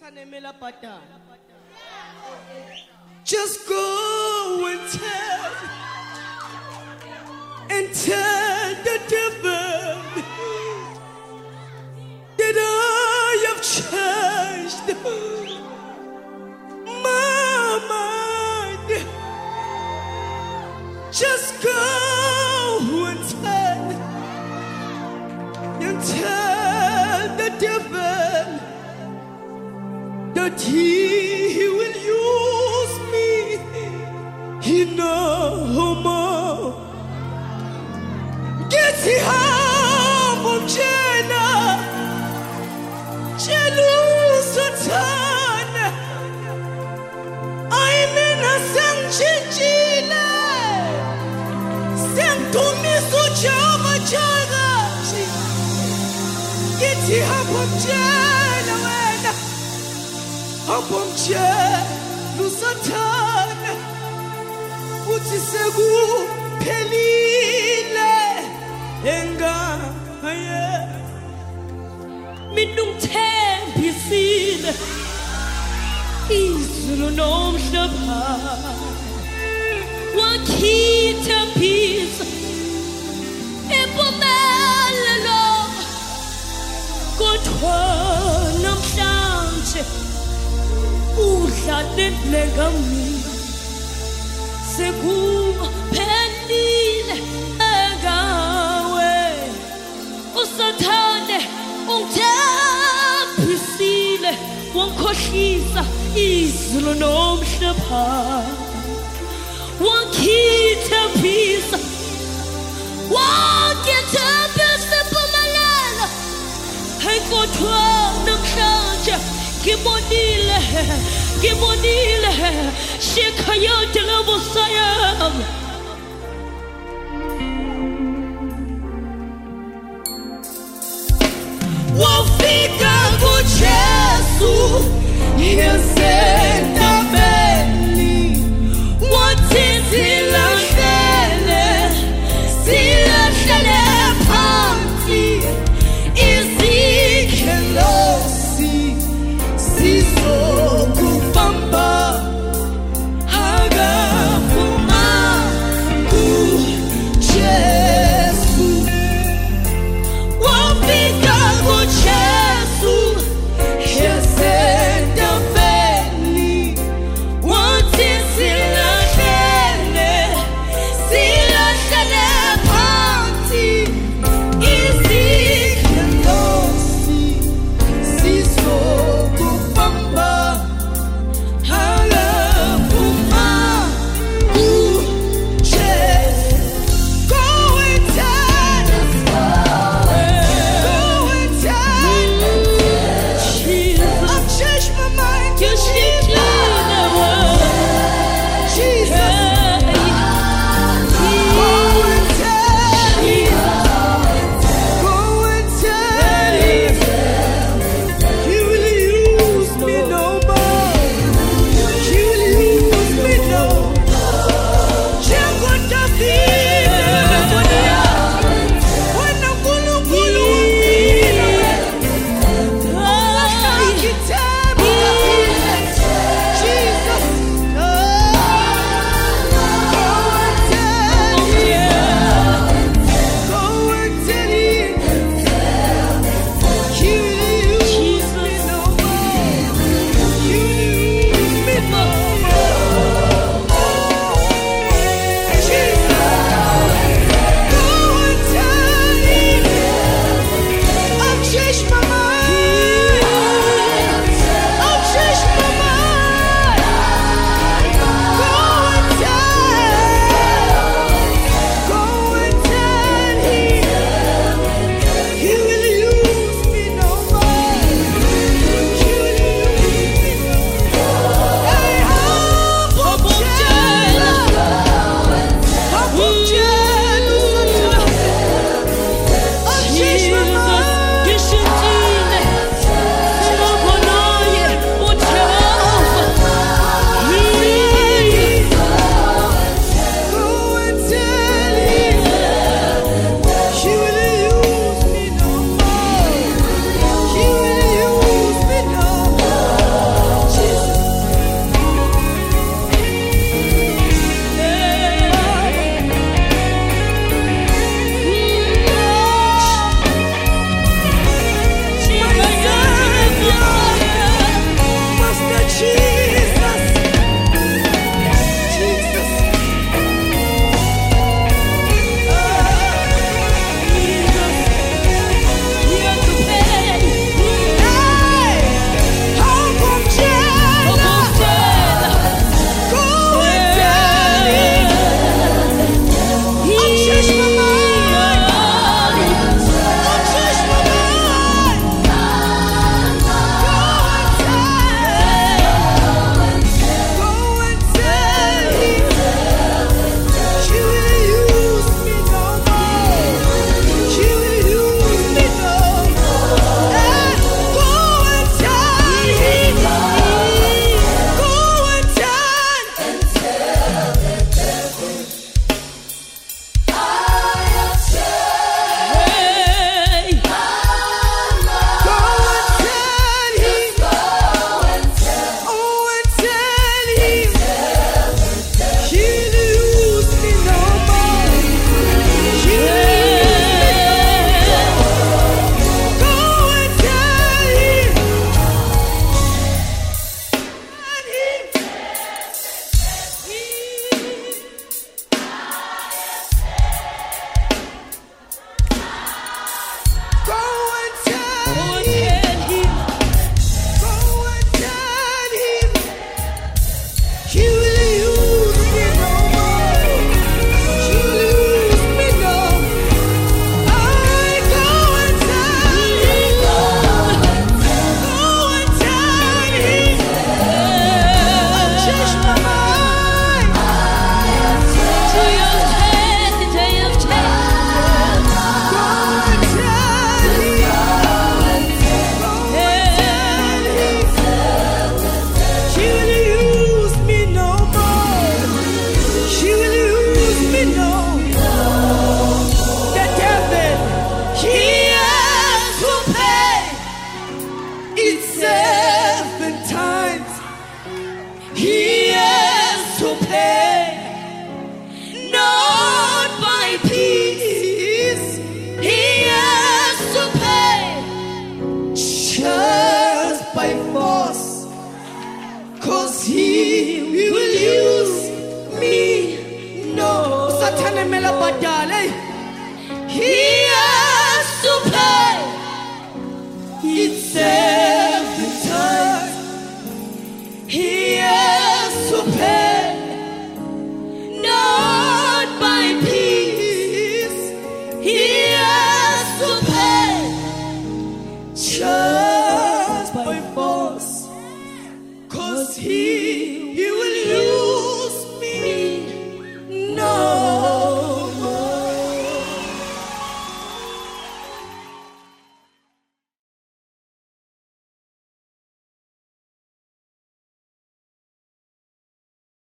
Just go and tell the devil that I have changed my mind. Just go and tell the devil that he will use me. He no more. Get from Jena, Jerusalem. I'm in a sanctuary. Send to me so Java Java. Get from Jena, from Jerusalem. Uthi sekuphelile engaya mina ungithembisile izulu nomhlaba wakhitha phisa impumelelo kodwa namhlanje udlalele ngami sekuphelile engawe usathane ungithembisile wangikhohlisa izulu nomhlaba wangithembisa impumelelo hey kodwa namhlanje ngibonile shikhayote labosayam wafika kuJesu yesentabeni wathi silahlele phansi izikhelosi sizokubamba akaphuma kuJesu wafika kuJesu yesentabeni 'cause he will use me. No, Satan mela badale. He has to pay. It's every time. He has to pay. Not by peace. He has to pay. Just by force. 'Cause he will